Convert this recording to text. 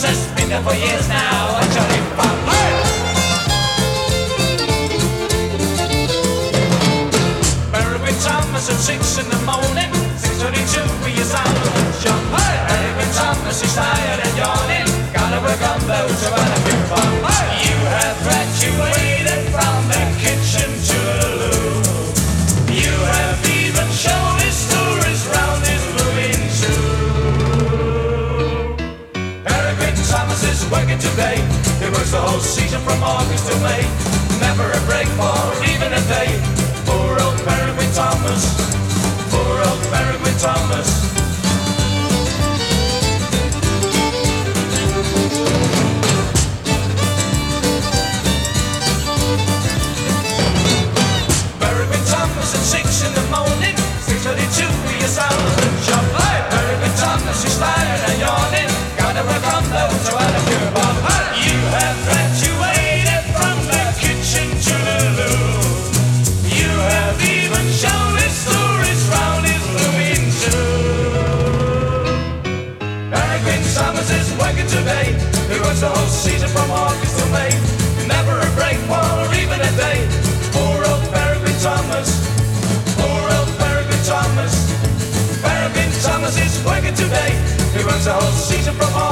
Thomas has been there for years now. A jolly vampire. Peregrine Thomas at 6 in the morning, 6:32 he is out of the job. Peregrine Thomas is tired and yawning, gotta work on those who are a few fun. You have graduated from the kitchen to the loo. You have even shown his stories round his moving zoo. Peregrine Thomas is working today. He works the whole season from August to May. Never a break for even a day. Poor old Peregrine Thomas. Poor old Peregrine Thomas. Peregrine Thomas at 6 in the morning, 6:32 he is out of the job. Peregrine Thomas is tired and yawning, gotta work on those who had a few bob. You have graduated from the kitchen to the loo. You have even shown his stories round his moving zoo. Peregrine Thomas is working today. He works the whole season from August to May. Never a break for even a day. Poor old Peregrine Thomas. Poor old Peregrine Thomas. Peregrine Thomas is working today. He works the whole season from August